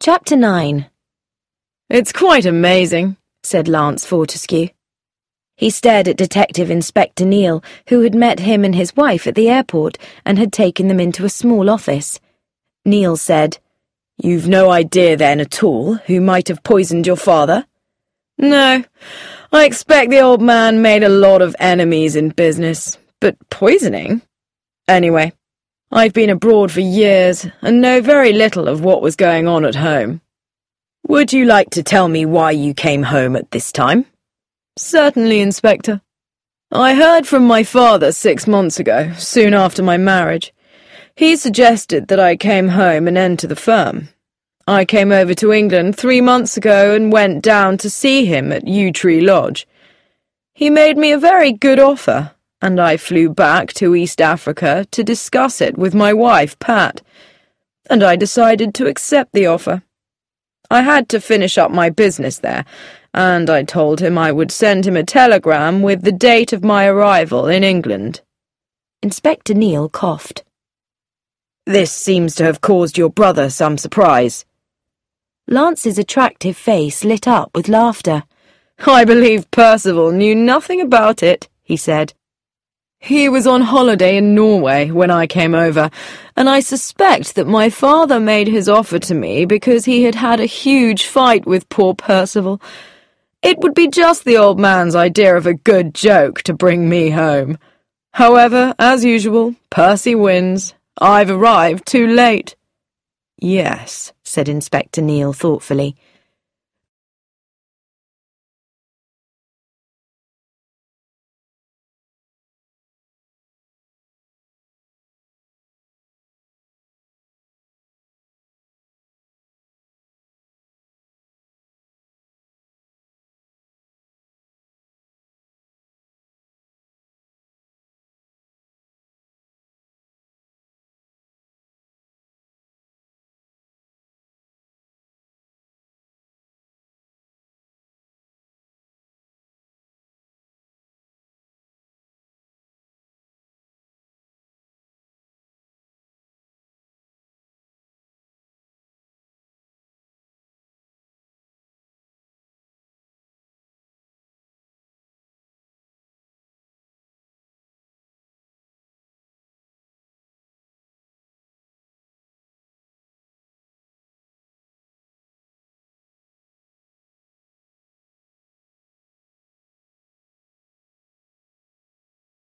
Chapter 9. "It's quite amazing," said Lance Fortescue. He stared at Detective Inspector Neil, who had met him and his wife at the airport and had taken them into a small office. Neil said, "You've no idea then at all who might have poisoned your father?" "No. I expect the old man made a lot of enemies in business, but poisoning? Anyway, I've been abroad for years and know very little of what was going on at home. Would you like to tell me why you came home at this time?" "Certainly, Inspector. I heard from my father 6 months ago, soon after my marriage. He suggested that I came home and enter the firm. I came over to England 3 months ago and went down to see him at Yew Tree Lodge. He made me a very good offer, and I flew back to East Africa to discuss it with my wife, Pat, and I decided to accept the offer. I had to finish up my business there, and I told him I would send him a telegram with the date of my arrival in England." Inspector Neil coughed. "This seems to have caused your brother some surprise." Lance's attractive face lit up with laughter. "I believe Percival knew nothing about it," he said. "He was on holiday in Norway when I came over, and I suspect that my father made his offer to me because he had had a huge fight with poor Percival. It would be just the old man's idea of a good joke to bring me home. However, as usual, Percy wins. I've arrived too late." "Yes," said Inspector Neil thoughtfully.